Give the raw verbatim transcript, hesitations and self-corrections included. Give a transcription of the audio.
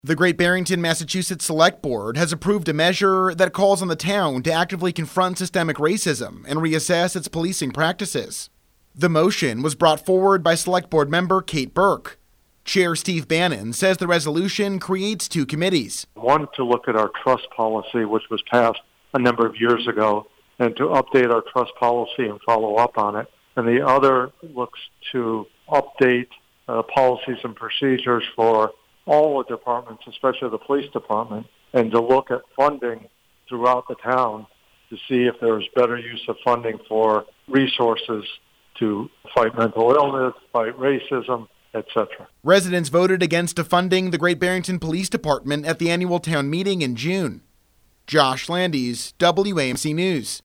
The Great Barrington, Massachusetts Select Board has approved a measure that calls on the town to actively confront systemic racism and reassess its policing practices. The motion was brought forward by Select Board member Kate Burke. Chair Steve Bannon says the resolution creates two committees. One, to look at our trust policy, which was passed a number of years ago, and to update our trust policy and follow up on it. And the other looks to update uh, policies and procedures for all the departments, especially the police department, and to look at funding throughout the town to see if there's better use of funding for resources to fight mental illness, fight racism, et cetera. Residents voted against defunding the Great Barrington Police Department at the annual town meeting in June. Josh Landis, W A M C News.